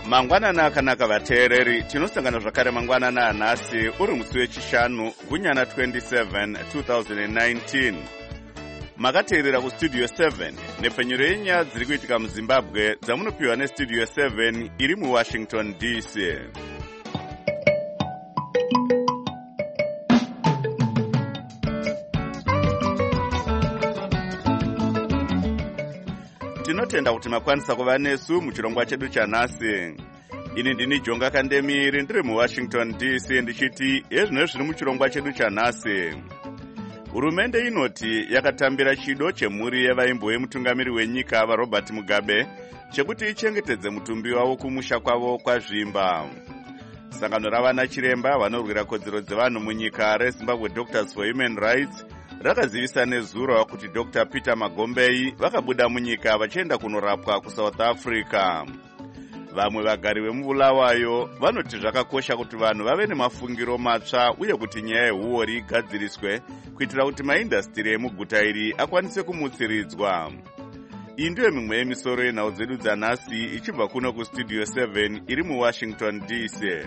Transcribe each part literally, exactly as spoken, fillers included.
Mangwanana akanaka vateereri, tinosangana zvakare mangwanana anhasi uri musi wechishanu gunyana twenty-seven two thousand nineteen. Makateerera kustudio seven nepfenyuro yenyaya dziri kuitika muZimbabwe dzamunopiwa nestudio seven iri muWashington D C. Tinotenda kuti makwanisa kuva nesu muchirongwa chedu chanhasi. Ini ndini Jonga Kandemiri ndiri muWashington D C ndichiti ezvino zviri muchirongwa chedu chanhasi. Hurumende inoti yakatambira chido chemhuri yevaimbo vemutungamiri wenyika vaRobert Mugabe chekuti ichengetedze mutumbi wavo kumusha kwavo kwazvimba. Sangano ravana chiremba vanorwira kodzero dzevanhu munyika reZimbabwe Doctors for Human Rights rakazivisa nezuro kuti Doctor Peter Magombei vakabuda munyika vachienda kunorapwa kuSouth Africa. Vamwe vagari vemubulawayo vanoti zvakakosha kuti vanhu vave nemafungiro matsva uye kuti nyaya yehuori igadziriswe kuitira kuti maindastiri emuguta iri akwanise kumutsiridzwa. Iyi ndiyo mimwe yemisoro yenhau dzedu dzanhasi ichibva kuno kustudio seven iri muWashington D C.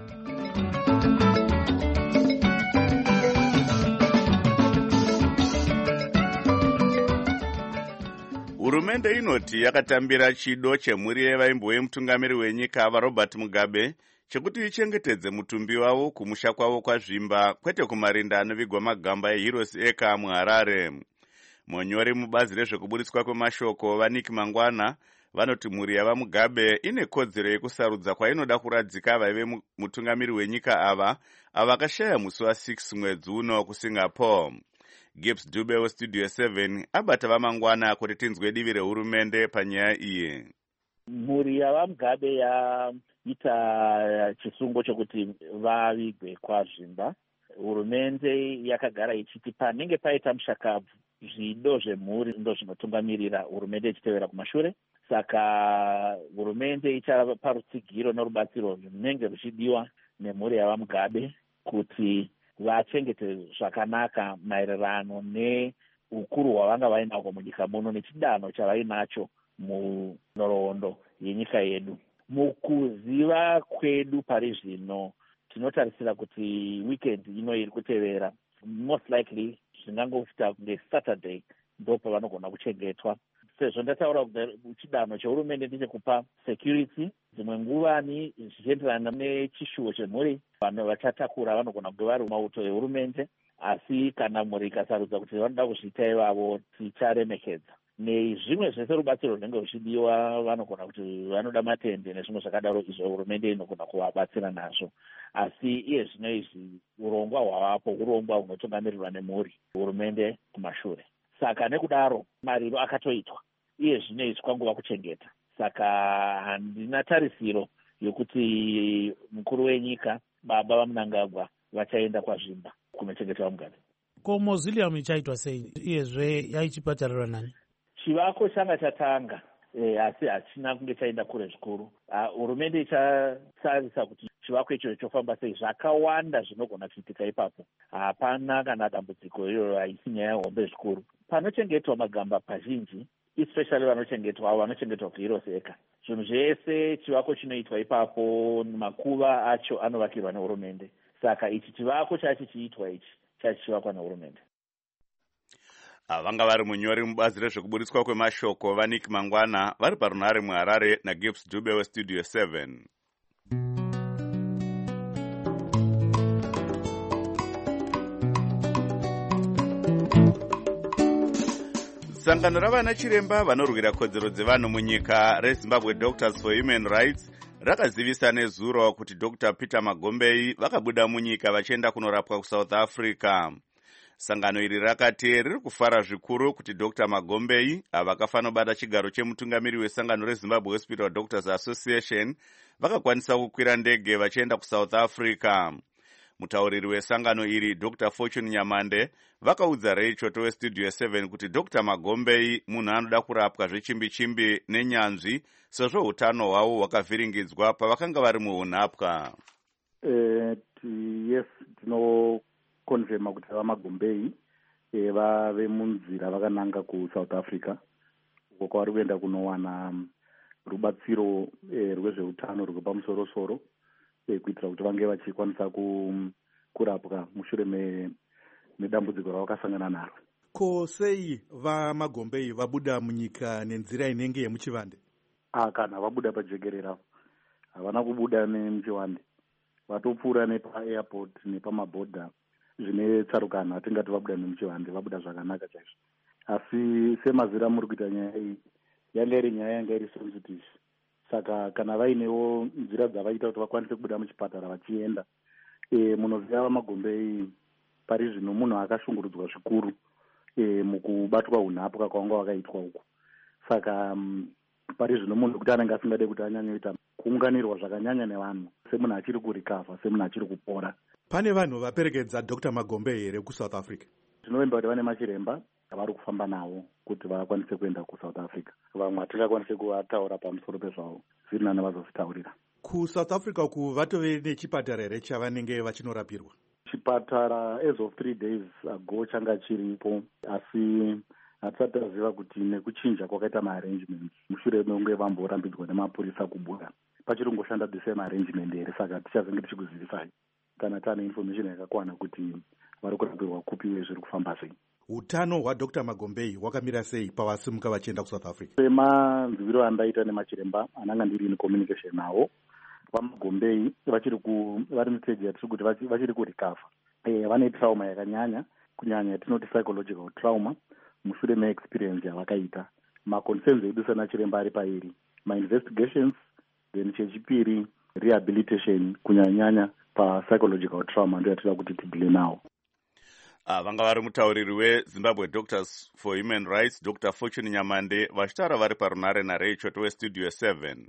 Hurumende inoti yakatambira chido chemhuri yevaimbo vemutungamiri wenyika vaRobert Mugabe chekuti ichengetedze mutumbi wavo kumusha kwavo kwazvimba kwete kumarinda anovigwa magamba eHeroes Acre muHarare. Monyori mubazi rezvekuburitswa kwemashoko vaNick Mangwana vanoti mhuri yavaMugabe ine kodzero yekusarudza kwainoda kuradzika vaive mutungamiri wenyika ava ava vakashaya musi wa6 mwedzi uno kuSingapore. Gibbs Dube westudio seven abata vamangwana kuti tinzwe divi rehurumende panyaya iyi. Mhuri yavaMugabe yaita chisungo chokuti vavigwe kwazvimba. Hurumende yakagara ichiti panenge paita mushakabvu zvido zvemhuri ndo zvinotungamirira hurumende ichitevera kumashure. Saka hurumende ichapa rutsigiro norubatsiro runenge ruchidiwa nemhuri yavaMugabe kuti vachengete zvakanaka maererano neukuru hwavanga vainahwo munyika muno nechidanho chavainacho munhoroondo yenyika yedu. Mukuziva kwedu pari zvino tinotarisira kuti weekend ino iri kutevera most likely zvingangoita kunge Saturday ndo pavanogona kuchengetwa. Sezvo ndataura kuti chidanho chehurumende ndechekupa security, dzimwe nguvani zvichienderana nechishuwo chemhuri vanhu vachatakura vanogona kunge vari mumauto ehurumende, asi kana mhuri ikasarudza kuti vanoda kuzviita ivavo ticharemekedza. Nezvimwe zvese rubatsiro runenge ruchidiwa vanogona kuti vanoda matende nezvimwe zvakadaro izvo hurumende inogona kuvabatsira nazvo. Asi iye zvino izvi urongwa hwavapo urongwa hunotungamirirwa nemhuri hurumende kumashure. Saka nekudaro mariro akatoitwa iye zvino izvi kwanguva kuchengeta. Saka handina tarisiro yokuti mukuru wenyika baba vaMnangagwa vachaenda kwazvimba kunochengetwa Mugabe. Ko mausoleum ichaitwa sei iyezve yaichibhadharirwa nani? Chivako changa chatanga e, asi hachina kunge chaenda kure zvikuru. Hurumende ichatarisa kuti chivako icho chofamba sei. Zvakawanda zvinogona kuitika ipapo. Hapana kana dambudziko iyoyo haisi nyaya hombe zvikuru. Panochengetwa magamba pazhinji, especially vanochengetwa vanochengetwa kuHeroes Acre. Zvinhu zvese chivako chinoitwa ipapo makuva acho anovakirwa nehurumende. Saka ichi chivako chachi chiitwa ichi chachi chivakwa nehurumende. Vanga vari munyori mubazi rezvekuburitswa kwemashoko vaNick Mangwana vari parunhare muHarare naGibbs Dube westudio seven. Sangano ravana chiremba vanorwira kodzero dzevanhu munyika reZimbabwe Doctors for Human Rights rakazivisa nezuro kuti Doctor Peter Magombei vakabuda munyika vachienda kunorapwa kuSouth Africa. Sangano iri rakati riri kufara zvikuru kuti Doctor Magombei avakafanobata chigaro chemutungamiri wesangano reZimbabwe Hospital Doctors Association vakakwanisa kukwira ndege vachienda kuSouth Africa. Mutauriri wesangano iri Doctor Fortune Nyamande vakaudza Raichoto westudio seven kuti Doctor Magombei munhu anoda kurapwa zvechimbi-chimbi nenyanzvi sezvo utano hwavo hwakavhiringidzwa pavakanga vari muunhapwa. Eh, yes, tinokonfirma kuti vaMagombei eh, vave munzira vakananga kuSouth Africa uko kwavari kuenda kunowana rubatsiro e, rwezveutano rwepamusoro-soro e, kuitira kuti vange vachikwanisa ku, kurapwa mushure me, medambudziko ravakasangana naro. Ko sei vaMagombei vabuda munyika nenzira inenge yemuchivande? Ah, kana vabuda pajekerera, havana kubuda nemuchivande, vatopfuura nepa-airport nepamabhodha zvine tsarukano. Atingati vabuda nemuchivande, vabuda zvakanaka chaizvo. Asi semazira muri kuita nyaya iyi, yanga iri nyaya yanga iri sensitive. Saka kana vainewo nzira dzavaita kuti vakwanise kubuda muchipatara vachienda. E, munoziva vaMagombei pari zvino munhu akashungurudzwa zvikuru e, mukubatwa unhapwa kwavanga wakaitwa uku. Saka um, pari zvino munhu kuti anenge asingade kuti anyanyoita kuunganirwa zvakanyanya nevanhu semunhu achiri kurikavha, semunhu achiri kupora. Pane vanhu vaperekedza Doctor Magombei here kuSouth Africa? Tinovimba kuti vane machiremba avari kufamba nawo kuti vakwanise kuenda kuSouth Africa. Vamwe hatingakwanise kuvataura pamusoro pezvavo, zviri nani vazozvitaurira. KuSouth Africa uku vatove nechipatara here chavanenge vachinorapirwa? Chipatara as of three days ago changa chiripo, asi hatisati taziva kuti nekuchinja kwakaita maarrangements mushure mekunge vamborambidzwa nemapurisa kubuda pachiri kungoshanda the same arrangement here. Saka tichazenge tichikuzivisai kana taane information yakakwana kuti vari kurapirwa kupi uye zviri kufamba sei. Utano hwaDr Magombei hwakamira sei pavasimuka vachienda kuSouth Africa? Semanzwiro andaita nemachiremba ananga ndiri in communication nawo, vaMagombei vachiri ku vari mustage yatiri kuti vachiri kurikavha. Eh, vane trauma yakanyanya, kunyanya yatinoti psychological trauma mushure meexperience yavakaita. Maconcerns edu senachiremba ari pairi, ma-investigations, then chechipiri rehabilitation, kunyanya pa-psychological trauma ndio yatira kuti tidile nawo. Ah, vanga vari mutauriri weZimbabwe Doctors for Human Rights Doctor Fortune Nyamande vachitaura vari parunare naRachel weStudio seven.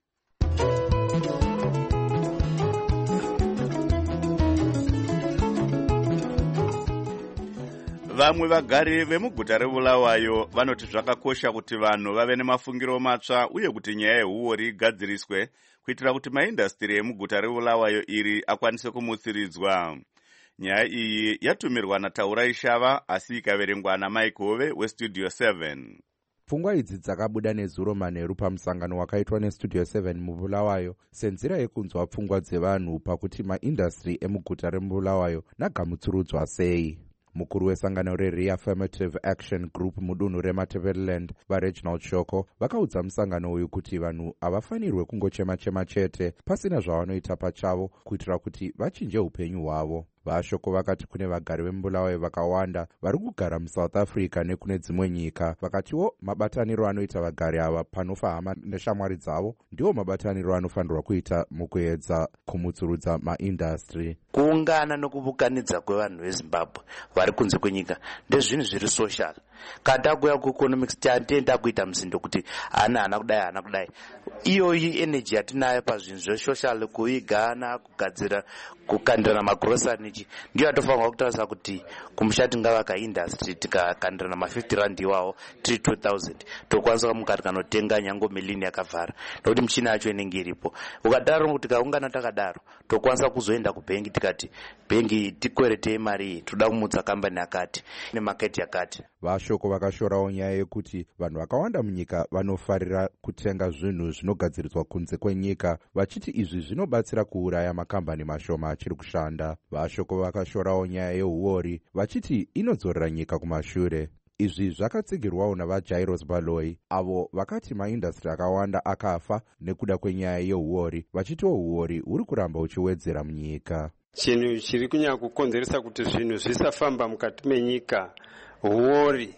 Vamwe vagari vemuguta reBulawayo vanoti zvakakosha kuti vanhu vave nemafungiro matsva uye kuti nyaya yehuori igadziriswe kuitira kuti maindastri emuguta reBulawayo iri akwanise kumutsiridzwa. Nyaya iyi yatumirwa naTaura Ishava asi ikaverengwa naMike Hove weStudio seven. Pfungwa idzi dzakabuda nezuro manheru pamusangano wakaitwa neStudio seven muBulawayo senzira yekunzwa pfungwa dzevanhu pakuti maindastri emuguta reBulawayo nagamutsurudzwa sei. Mukuru wesangano reReaffirmative Action Group mudunhu reMatabeleland vaReginald Shoko vakaudza musangano uyu kuti vanhu havafanirwe kungochema-chema chete pasina zvavanoita pachavo kuitira kuti vachinje upenyu hwavo. Vashoko vakati kune vagari veMbulawayo vakawanda vari kugara muSouth Africa nekune dzimwe nyika, vakatiwo mabataniro anoita vagari ava panofa hama neshamwari dzavo ndiwo mabataniro anofanirwa kuita mukuedza kumutsurudza maindastri. Kuungana nokuvukanidza kwevanhu veZimbabwe vari kunze kwenyika ndezvinhu zviri social. Kada kuya kueconomics tienda kuita musindo kuti ana ana kudai ana kudai. Iyoyi energy yatinayo pazvinhu zvesocial, kuigana, kugadzira, kukandirana magrocery ndiyo yatofanirwa kutaura kuti kumushati ngavaka industry tikakandirana ma-fifty rand iwawo tiri two thousand tokwanisa mukati kanotenga nyango milini yakavhara nokuti michina yacho inenge iripo. Ukadaro kuti tikaungana takadaro tokwanisa kuzoenda kubhengi tikati bhengi tikweretei mari iyi, toda kumutsa kambani yakati nemaketi yakati. Vashoko vakashorawo nyaya yekuti vanhu vakawanda munyika vanofarira kutenga zvinhu zvinogadziriswa kunze kwenyika, vachiti izvi zvinobatsira kuuraya makambani mashoma achiri kushanda. Vashoko vakashorawo nyaya yehuori vachiti inodzorera nyika kumashure. Izvi zvakatsigirwawo navaJairos Baloyi avo vakati maindastri akawanda akafa nekuda kwenyaya yehuori, vachitiwo huori huri kuramba huchiwedzera munyika. Chinhu chiri kunyanya kukonzeresa kuti zvinhu zvisafamba mukati menyika huori.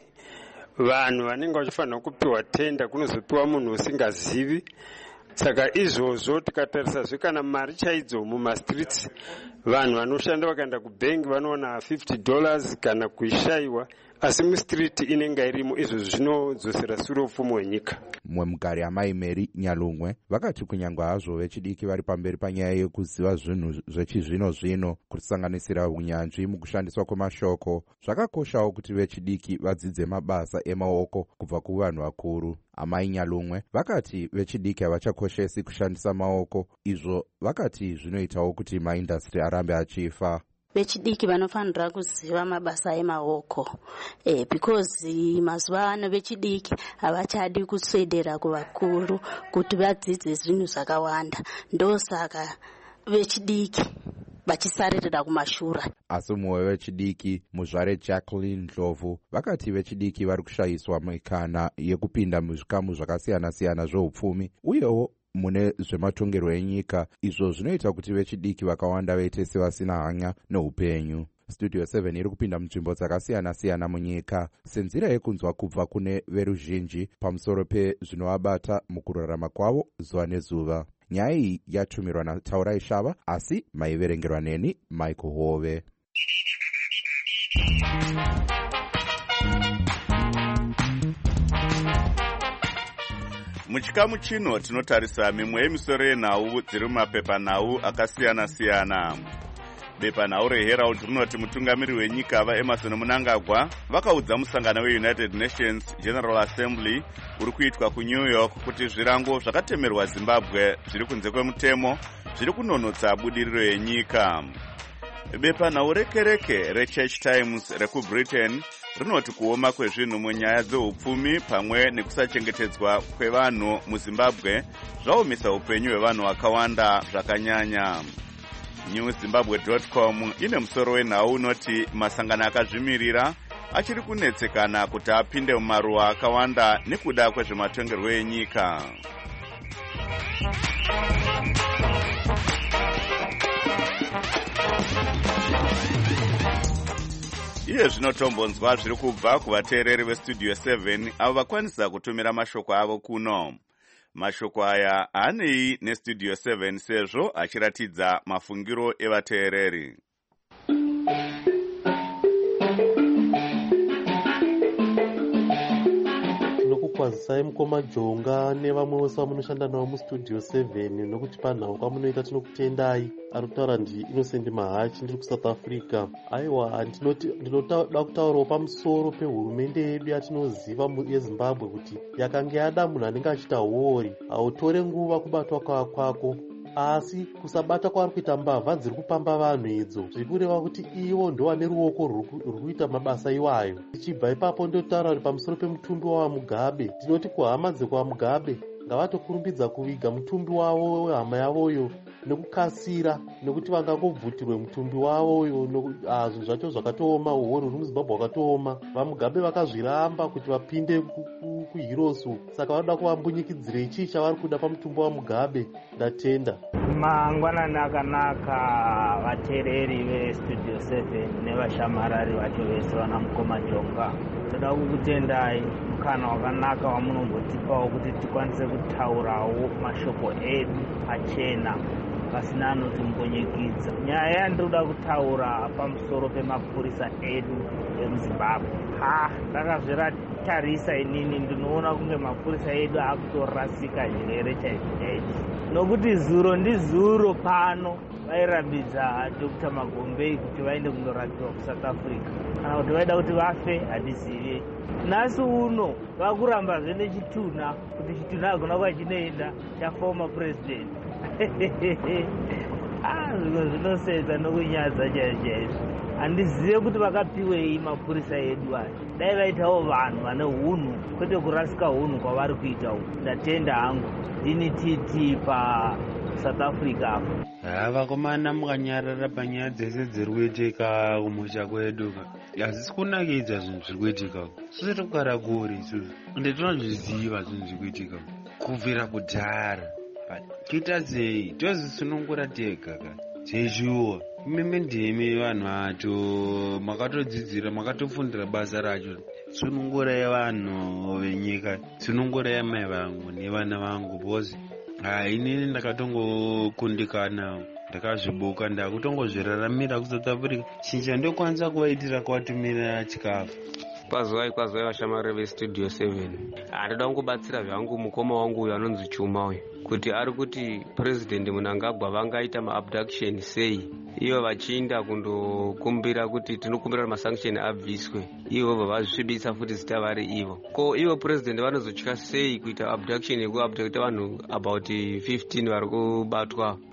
Vanhu vanenge vachifanira kupiwa tenda kunozopiwa munhu usingazivi. Saka izvozvo tikatarisa zvekana mari chaidzo mumastreets, vanhu vanoshanda vakaenda kubhengi vanoona fifty dollars kana kuishayiwa, asi mustreet inenge irimo. Izvo zvinodzosera sure upfumi hwenyika. Mumwe mugari amai Mary Nyalumwe vakati kunyangwa hazvo vechidiki vari pamberi panyaya yekuziva zvinhu zvechizvino zvino kusanganisira unyanzvi mukushandiswa kwemashoko, zvakakoshawo kuti vechidiki vadzidze mabasa emaoko kubva kuvanhu vakuru. Amai Nyalumwe vakati vechidiki havachakoshesi kushandisa maoko, izvo vakati zvinoitawo kuti maindastri arambe achifa. vechidiki vanofanira kuziva mabasa emaoko eh, because mazuva ano vechidiki havachadi kuswedera kuvakuru kuti vadzidze zvinhu zvakawanda, ndosaka vechidiki vachisaririra kumashura. Asi mumwe vechidiki muzvare Jacqueline Ndlovu vakati vechidiki vari kushayiswa mikana yekupinda muzvikamu zvakasiyana-siyana zveupfumi uyewo mune zvematongerwo enyika, izvo zvinoita kuti vechidiki vakawanda vaite sevasina hanya neupenyu. Studio seven iri kupinda munzvimbo dzakasiyana-siyana munyika senzira yekunzwa kubva kune veruzhinji pamusoro pezvinovabata mukurarama kwavo zuva nezuva. Nyaya iyi yatumirwa naTaurai Shava asi maiverengerwa neni Michael Hove. Muchikamu chino tinotarisa mimwe yemisoro yenhau dziri mumapepanhau akasiyana-siyana. Bepanhau reHerald rinoti mutungamiri wenyika vaEmerson Mnangagwa vakaudza musangano weUnited Nations General Assembly uri kuitwa kuNew York kuti zvirango zvakatemerwa Zimbabwe zviri kunze kwemutemo zviri kunonotsa budiriro yenyika. Bepanhau rekereke reChurch Times rekuBritain rinoti kuoma kwezvinhu munyaya dzeupfumi pamwe nekusachengetedzwa kwevanhu muZimbabwe zvaomesa upenyu hwevanhu vakawanda zvakanyanya. New Zimbabwe dot com ine musoro wenhau unoti masangano akazvimirira achiri kunetsekana kuti apinde mumaruwa akawanda nekuda kwezvematongerwo enyika. Iye zvinotombonzwa zviri kubva kuvateereri veStudio seven avo vakwanisa kutumira mashoko avo kuno. Mashoko aya anei neStudio seven sezvo achiratidza mafungiro evateereri. Tinokukwazisai mukoma Jonga nevamwe vose vamunoshanda navo muStudio seven nokuti panhau pamunoita tinokutendai. Anotaura ndi Innocent Mahachi ndiri kuSouth Africa. Aiwa, ndinoda kutaurawo pamusoro pehurumende yedu yatinoziva yeZimbabwe kuti yakanga yada munhu anenge achiita hori hautore nguva kubatwa kwako, asi kusabata kwari kuita mbavha dziri kupamba vanhu idzo zviri kureva kuti ivo ndo vane ruoko rwuri kuita mabasa iwayo. Tichibva ipapo ndotaura kuti pamusoro pemutumbi waMugabe, tinoti kuhama dzekwaMugabe ngavatokurumbidza kuviga mutumbi wavo wehama yavoyo nekukasira, nekuti vangangobvutirwe mutumbi wavoyo. Zvinhu zvacho zvakatooma, uhori huri muZimbabwe hwakatooma. VaMugabe vakazviramba kuti vapinde kuHirosu, saka vanoda kuvambunyikidzira chii chavari kuda pamutumbi waMugabe. Ndatenda. Mangwanani akanaka vateereri veStudio seven nevashamarari vacho vese vana mukoma Jonga. Toda kukutendai mukana wakanaka wamunombotipawo kuti tikwanise kutaurawo mashoko edu achena pasina anotimbonyekidza. Nyaya yandinoda kutaura pamusoro pemapurisa edu emuZimbabwe. Ha, ndakazviratarisa inini ndinoona kunge mapurisa edu akutorasika njere chaizvo, nokuti zuro ndizuro pano vairambidza Doctor Magombei kuti vaende kundorapiwa kuSouth Africa, kana kuti vaida kuti vafe hadizive. Nhasi uno vakurambazve nechituna kuti chituna hagona kuva chinoenda chaformer president. Ah, zvimwe zvinosedza nokunyadza chaizvo. Handizive kuti vakapiwei mapurisa edu aya. Dai vaitawo vanhu vane hunhu kwete kurasika hunhu kwavari kuita uku. Ndatenda hangu ndini titi paSouth Africa apo. Ha, vakomana mukanyarara panyaya dzese dziri kuitika kumusha kwedu, hazisi kunakidza zvinhu zviri kuitika. Sisi tokugara kuri isusu ende tinozviziva zvinhu zviri kuitika kubvira kudhara. Kuita sei tozisunungura tega ka zvezhuwa imeme ndimi vanhu vacho makatodzidzira makatofundira basa racho. Sunungurai vanhu venyika, sunungurai mai vangu nevana vangu, because ha inini ndakatongokundikana, ndakazvibuka ndakutongozviraramira kuSouth Africa. Chinja ndokwanisa kuvaitira kuvatumira chikafu. Kwazwai kwazwai vashamari veStudio seven. Ndoda kungobatsira zvangu mukoma wangu uyo anonzi Chuma uyu kuti ari kuti President Mnangagwa vangaita maabduction sei, ivo vachiinda kundokumbira kuti tinokumbira masanction abviswe, ivo vavazvisvibisa futi zita vari ivo. Ko ivo President vanozotya sei kuita abduction yekuabducta vanhu about fifteen vari kubatwa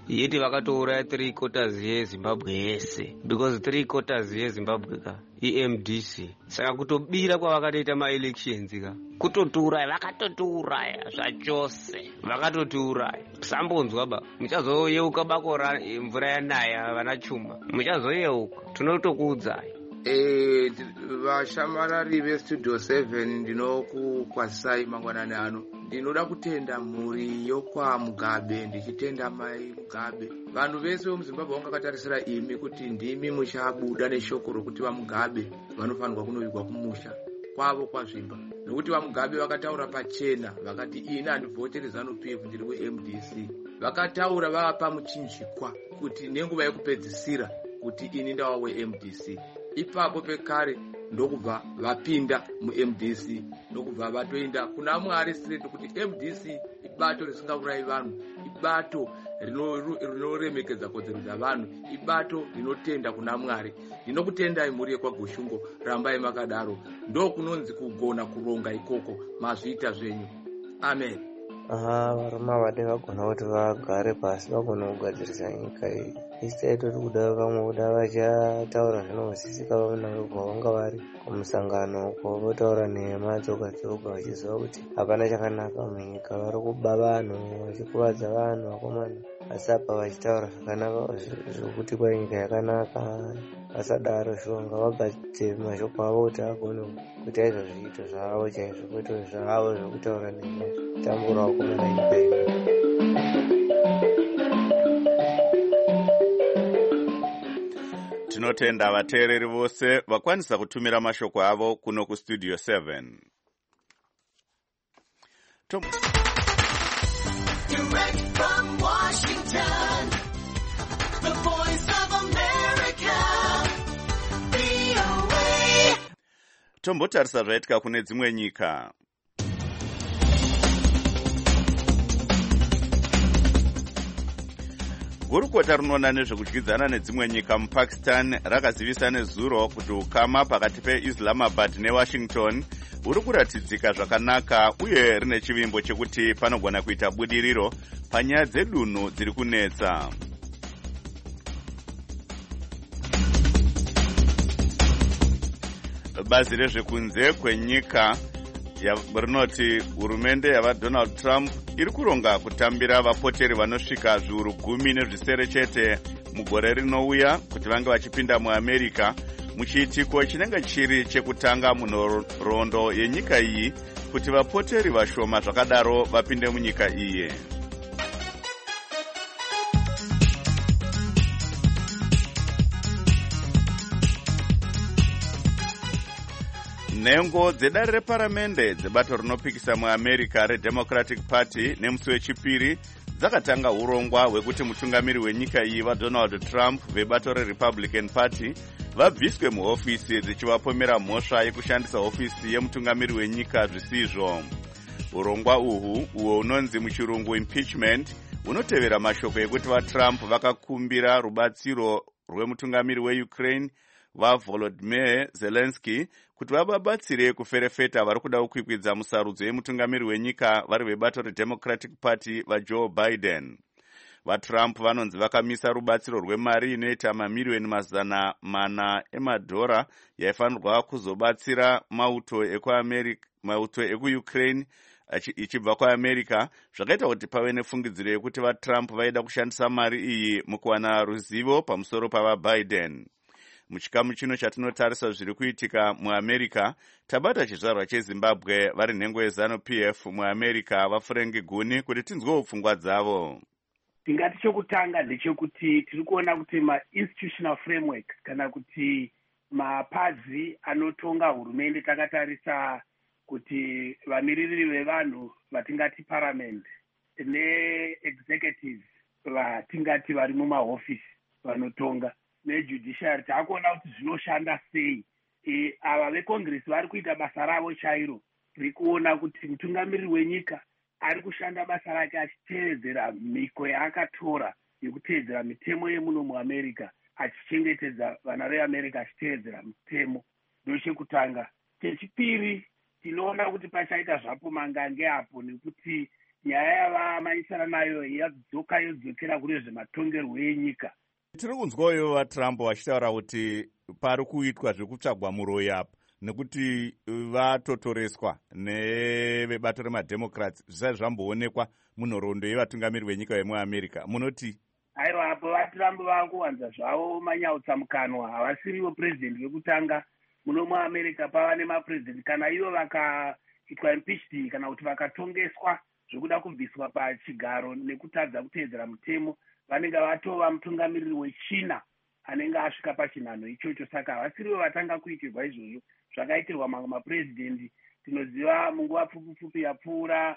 yeti vakatouraya three quarters yezimbabwe yese because three quarters yezimbabwe ka i-M D C saka kutobira kwavakatoita maelections ka kutotiuraya vakatotiuraya zvachose vakatotiuraya sambonzwa ba muchazoyeuka bako mvura yanaya vana chuma muchazoyeuka tinotokuudzai. Eh, vashamarari vestudio seven ndinokukwazisai mangwanani ano. Ndinoda kutenda mhuri yokwa Mugabe, ndichitenda mai Mugabe. Vanhu vese vemuZimbabwe vakatarisira imi kuti ndimi muchabuda neshoko rokuti vaMugabe vanofanirwa kunovigwa kumusha kwavo kwazvimba. Nokuti vaMugabe vakataura pachena vakati ini handivhoteri ZANU P F ndiri we-M D C. Vakataura vapa muchinjikwa kuti nenguva yekupedzisira kuti ini ndawa we-M D C. Ipapo pekare ndokubva vapinda mu-M D C ndokubva vatoenda kuna Mwari straight kuti M D C ibato risingaurayi vanhu, ibato rinoremekedza kodzero dzavanhu, ibato rinotenda kuna Mwari. Ndinokutendai mhuri yekwaGoshungo, rambai makadaro. Ndokunonzi kugona kuronga ikoko, mazviita zvenyu. Amen. Aha, varume vade vagona kuti vagare pasi vagona kugadzirisa nyika iyi. Isitei toti kuda vamwe kuda vachataura zvinozwisisika vanobva vanga vari kumusangano uko votaura nhema dzoga dzoga vachiziva kuti hapana chakanaka munyika, vari kuba vanhu vachikuvadza vanhu vakomana. Asi apa vachitaura zvakanaka zvokuti kwai nyika yakanaka, vasadaro shonga vagadzire mashoko avo kuti agone kuita izvo zviito zvavo chaizvo, kwete zvavo zvokutaura nhema tambura vakomana nyika ino. Tinotenda vateereri vose vakwanisa kutumira mashoko avo kuno kustudio seven. Tom. Direct from Washington, the voice of America, V O A. Tombotarisa zvaitika kune dzimwe nyika. Gurukota rinoona nezvekudyidzana nedzimwe nyika muPakistan rakazivisa nezuro kuti ukama pakati peIslamabad neWashington huri kuratidzika zvakanaka uye rine chivimbo chekuti panogona kuita budiriro panyaya dzedunhu dziri kunetsa. Bazi rezvekunze kwenyika rinoti hurumende yavaDonald Trump iri kuronga kutambira vapoteri vanosvika zviuru gumi nezvisere chete mugore rinouya kuti vange vachipinda muAmerica muchiitiko chinenge chiri chekutanga munhoroondo yenyika iyi kuti vapoteri vashoma zvakadaro vapinde munyika iyi. Nhengo dzedare reparamende dzebato rinopikisa muAmerica reDemocratic Party nemusi wechipiri dzakatanga urongwa hwekuti mutungamiri wenyika iyi vaDonald Trump vebato reRepublican Party vabviswe muhofisi dzichivapomera mhosva yekushandisa hofisi yemutungamiri wenyika zvisizvo. Urongwa uhu uwo unonzi muchirungu impeachment unotevera mashoko ekuti vaTrump vakakumbira rubatsiro rwemutungamiri weUkraine vaVolodymyr Zelensky kuti vababatsire kuferefeta vari kuda kukwikwidza musarudzo yemutungamiri wenyika vari vebato reDemocratic Party vaJoe Biden. VaTrump vanonzi vakamisa rubatsiro rwemari inoita mamiriyoni mazana mana emadhora yaifanirwa kuzobatsira mauto ekuAmerica, mauto ekuUkraine ichibva kuAmerica, zvakaita kuti pave nefungidziro yekuti vaTrump vaida kushandisa mari iyi mukuwana ruzivo pamusoro pavaBiden. Muchikamu chino chatinotarisa zviri kuitika muAmerica, tabata chizvarwa cheZimbabwe vari nhengo yeZANU P F muAmerica vaFrank Guni kuti tinzwewo pfungwa dzavo. Tingati chokutanga ndechekuti tiri kuona kuti ma-institutional framework kana kuti mapazi anotonga hurumende takatarisa kuti vamiririri vevanhu vatingati parliament ne-executives vatingati vari mumahofisi vanotonga nejudiciary taakuona kuti zvinoshanda sei. E, ava vecongress vari kuita basa ravo chairo, tiri kuona kuti mutungamiriri wenyika ari kushanda basa rake achiteedzera mhiko yaakatora yekuteedzera mitemo yemuno muAmerica, achichengetedza vana veAmerica achiteedzera mitemo. Ndochekutanga. Chechipiri, tinoona kuti pachaita zvapo mangange apo nekuti nyaya yavamanyisana nayo yadzoka yodzokera kune zvematongerwo enyika. Tiri kunzwawo vaTrump vachitaura kuti pari kuitwa zvekutsvagwa muroyi apa nekuti vatotoreswa nevebato remademocrats zvisati zvamboonekwa munhoroondo yevatungamiri venyika vemuamerica. Munoti? Aiwa, apo vaTrump vakuwanza zvavo manyautsamukanwa. Havasirivo purezidendi vekutanga muno muamerica pava nemapurezidendi kana ivo vakaitwa impeached kana kuti vakatongeswa zvekuda kubviswa pachigaro nekutadza kuteedzera mutemo, vanenge vatova mutungamiriri wechina anenge asvika pachinhano ichocho. Saka havasirivo vatanga kuitirwa izvozvo zvakaitirwa mamwe mapurezidendi. Tinoziva munguva pfupi pfupi yapfuura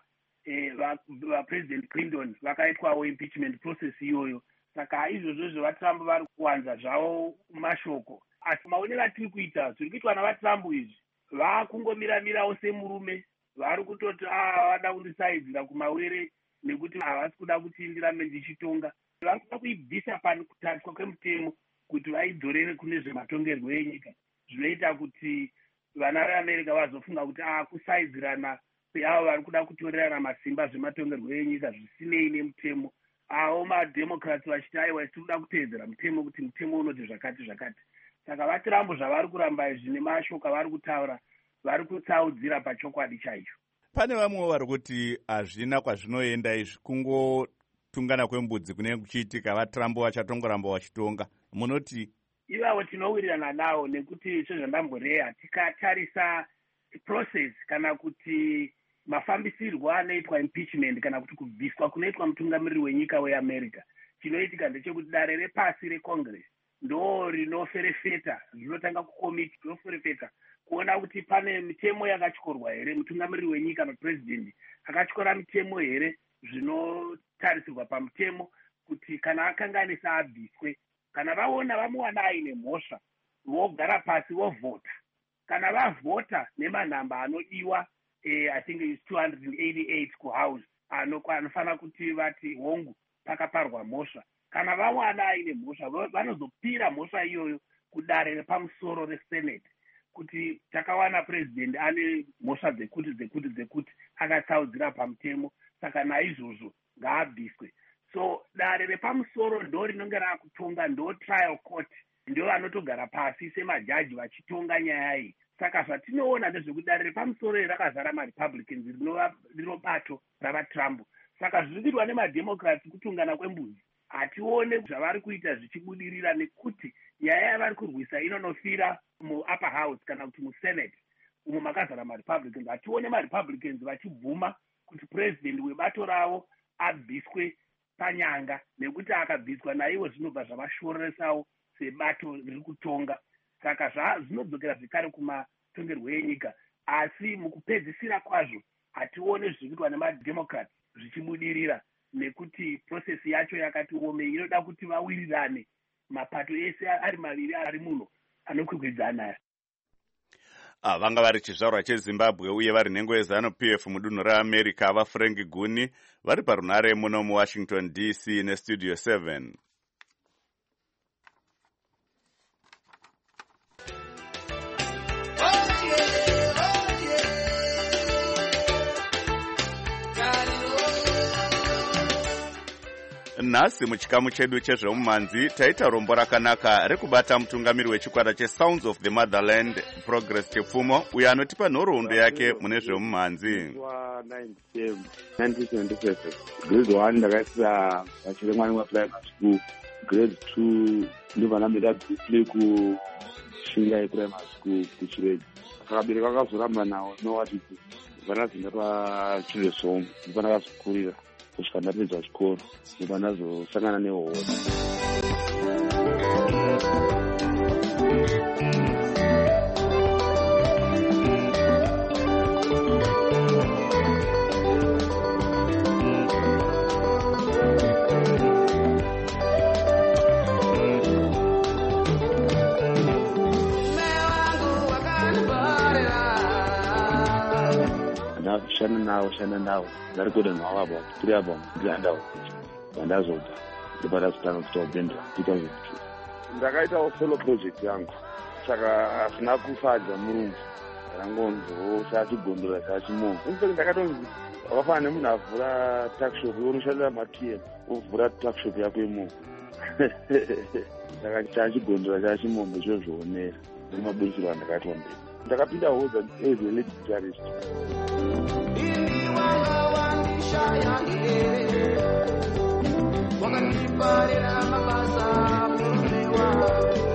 vapurezidendi Clinton vakaitwawo impeachment process iyoyo. Saka izvozvo zvevaTrump vari kuwanza zvavo mashoko. Asi maonero atiri kuita zviri kuitwa navaTrump izvi vakungomiramirawo semurume, vari kutoti vada kundisaidzira kumawere nekuti havasi kuda kuti ndirambe ndichitonga. Vari kuda kuibvisa pakutariswa kwemutemo kuti vaidzorere kune zvematongerwo enyika, zvinoita kuti vana veAmerica vazofunga kuti kusaidzirana peavo vari kuda kutorerana masimba zvematongerwo enyika zvisinei nemutemo. Avo mademocrats vachiti aiwa tiri kuda kuteedzera mutemo kuti mutemo unoti zvakati zvakati. Saka vaTrump zvavari kuramba izvi nemashoko avari kutaura vari kutsaudzira pachokwadi chaicho. Pane vamwewo vari kuti hazvina kwazvinoenda izvi, kungotungana kwembudzi kunenge kuchiitika, vaTrump vachatongoramba vachitonga. Munoti? Ivavo tinowirirana navo nekuti sezvandamboreya tikatarisa process kana kuti mafambisirwo anoitwa impeachment kana kuti kubviswa kunoitwa mutungamiriri wenyika weAmerica, chinoitika ndechekuti dare repasi reCongress ndo rinoferefeta, rinotanga kukomiti rinoferefeta kuona kuti pane mitemo yakatyorwa here, mutungamiriri wenyika mapurezidendi akatyora mitemo here zvinotarisirwa pamutemo kuti kana akanganisa abviswe. Kana vaona vamuwana aine mhosva vogara pasi vovhota. Kana vavhota nemanhamba anodiwa eh, I think it's two hundred eighty-eight kuhouse anofanira kuti vati hongu pakaparwa mhosva. Kana vawana aine mhosva vanozopira mhosva iyoyo kudare repamusoro reSenate kuti takawana purezidendi ane mhosva dzekuti dzekuti dzekuti akatsaudzira pamutemo, saka naizvozvo ngaabviswe. So dare repamusoro ndo rinenge rakutonga, ndo trial court, ndio vanotogara pasi semajaji vachitonga nyaya iyi. Saka zvatinoona ndezvekuti dare repamusoro rakazara maRepublicans rinobato ravaTrump. Saka zviri kuitwa nemademocrats kutungana kwembudzi hatione zvavari kuita zvichibudirira, nekuti nyaya yavari kurwisa inonofira muupper house kana kuti musenate umo makazara maRepublicans. Hatione maRepublicans vachibvuma kuti purezidendi webato ravo abviswe panyanga, nekuti akabviswa naivo zvinobva zvavashororesawo sebato riri kutonga. Saka zvinodzokera zvekare kumatongerwo enyika, asi mukupedzisira kwazvo hatione zviri kuitwa nemademocrats zvichibudirira, nekuti process yacho yakati ome, inoda kuti vawirirane mapato ese ari maviri ari muno anokwikwidzana. Ah, vanga vari chizvarwa cheZimbabwe uye vari nhengo yeZanu-P F mudunhu reAmerica vaFrank Guni vari parunare muno muWashington D C nestudio seven. Nhasi muchikamu chedu chezvemumanzi taita rombo rakanaka rekubata mutungamiri wechikwata cheSounds of the Motherland Progress Chepfumo uyo anotipa nhoroondo yake mune zvemumanzi. nineteen seventy-seven grade one ndakaisa vachiri mwana waprimary school, grade two ndibva ndamira display kushingai primary school kuchiredi. Akabereka akazoramba nawo nowatiti vanazinda pachildren's home ndibva ndakazokurira kusvika ndapedza chikoro ndibva ndazosangana nehoro. Shana nawo shana nawo ndarikwenda nhawabo tiri apa ndiandawo ndazobva ndibva ndazotanga kuita band two thousand two. Ndakaitawo solo project yangu, saka hasina kufadza murungu, ndangonzo chachigondora chachimongo. Ndakatonzi wakafana nemunhu avhura takshop unoshandira matm uvhura takshop yako imomo saka chachigondera chachimombe chozvionera nemaburisiro andakaitwa mberi ndakapinda hoza as a lead guitarist. Wakaniparira mabasa mumewa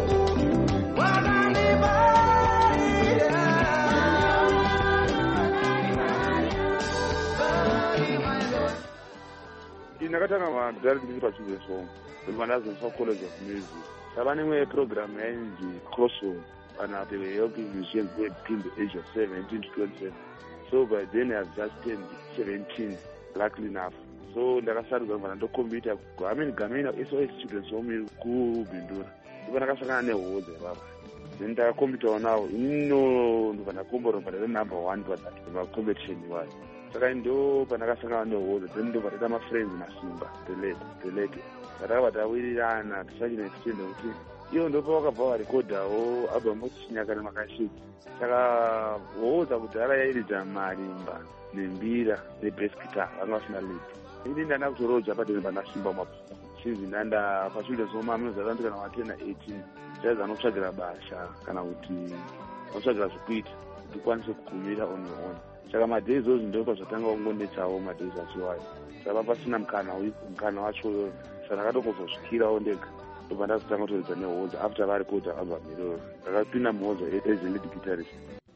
ndakatanga madhari ndiri pachizwe song ndimandazonsa college of music sava nemwe program yainzi crossover kana they were helping musicians who were between the age of seventeen to twenty-seven. So by then I have just turned seventeen, luckily enough. So ndakasarudza kubva ndokombita amene gamena S O S students womiri kubhindura ndipo ndakasangana nehoza ivavo then ndakakombitawo nawo ino ndobva ndakombora kubva ndari number one pamacompetition iwayo saka ndo pandakasangana nehoza then ndobva taita mafriends nasimba delete patakabva tawirirana tisachina extend kuti iyo ndopa wakabva warekodhawo album otichinyakana makashiti saka hoza kudhara yairidza marimba nembira nebass guitar vanga vasina lead ini ndanda kutoroja padeni pandasimba mapo chinzi ndanda pachildren's home aminoziva kuti kana watena eighteen chaiza anotsvagira basha kana kuti anotsvagira zvekuita kuti ukwanise kugumira on your own saka madays ozvi ndopa zvatanga kungonetsawo madays achiwayo saka pasina mukana mukana wacho saka ndakatongozosvikirawo ndega ndobva ndazotanga kutoredza nehoza after varekodha album iroro ndakapinda muhoza as a lead guitarist.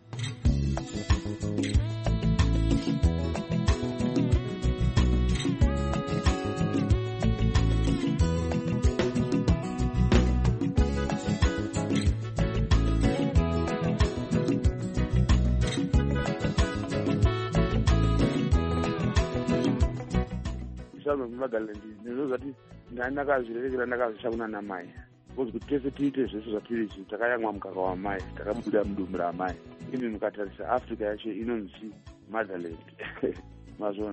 Magalandi ndinozati ndandakazvirerekera ndakazvishauna namai kozi kuti tese tiite zvese zvatiri chi takayamwa mukaka wamai takabuda mudumbu ramai imi mukatarisa Africa yacho inonzi motherland mazvona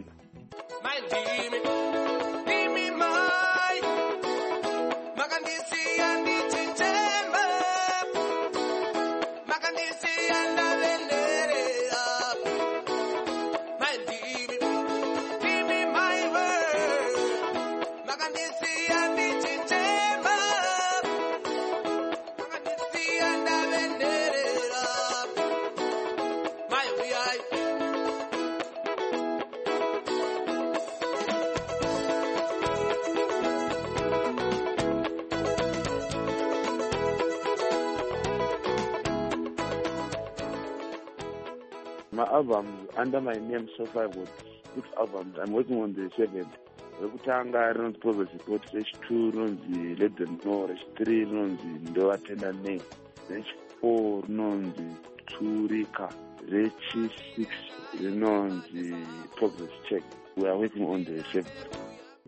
my albums under my name so far was six albums. I'm working on the seventh. Rekutanga rinonzi Progress Report, Reach two rinonzi Let Them Know, Reach three rinonzi Ndo Attenda Name, Reach four rinonzi Turika, Reach six rinonzi Progress Check. We are working on the seventh.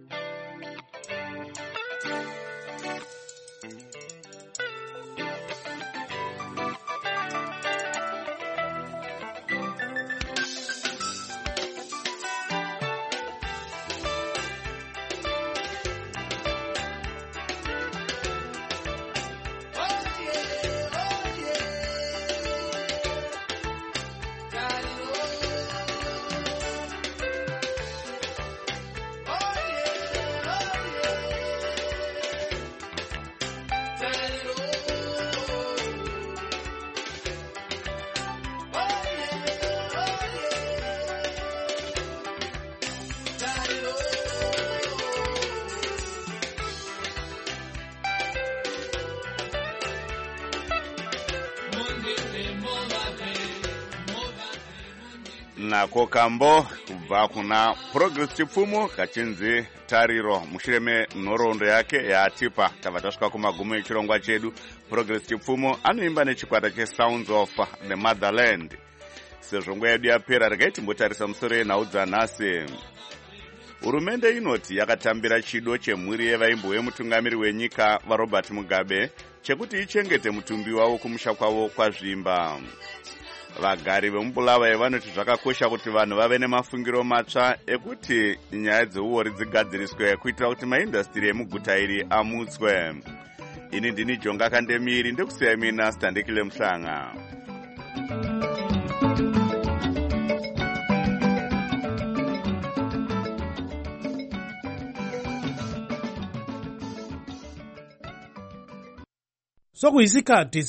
nako kambo kubva kuna Progress Chipfumo kachinzi Tariro mushure menhoroondo yake yaatipa tabva tasvika kumagumo echirongwa chedu. Progress Chipfumo anoimba nechikwata cheSounds of the Motherland. Sezvo nguva yedu yapera regai timbotarisa musoro yenhau dzanhasi. Hurumende inoti yakatambira chido chemhuri yevaimbo vemutungamiri wenyika vaRobert Mugabe chekuti ichengete mutumbi wavo kumusha kwavo kwazvimba. Vagari vemubulawayo vanoti zvakakosha kuti vanhu vave nemafungiro matsva ekuti nyaya dzeuori dzigadziriswe kuitira kuti maindastiri emuguta iri amutswe. Ini ndini Jonga Kandemiri ndekusiya mina Standekile Muhlanga. sokuyisikhathi